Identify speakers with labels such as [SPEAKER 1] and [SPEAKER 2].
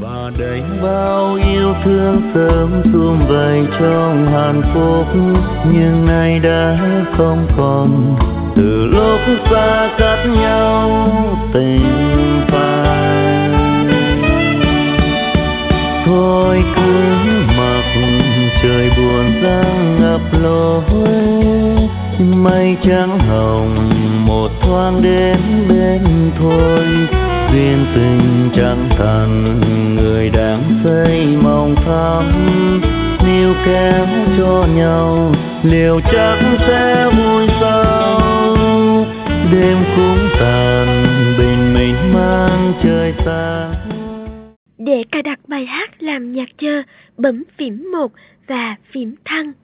[SPEAKER 1] và đầy bao yêu thương sớm sum vầy trong hạnh phúc, nhưng nay đã không còn. Từ lúc xa cách nhau tình phai, thôi cứ mặc trời buồn giăng ngập lối, mây trắng hồng một thoáng đến bên thôi. Duyên tình chẳng thành người đang xây mong thắm, níu kéo cho nhau liệu chắc sẽ vui sau. Đêm cũng tàn bình minh mang trời xa.
[SPEAKER 2] Để cài đặt bài hát làm nhạc chờ, bấm phím 1 và phím thăng.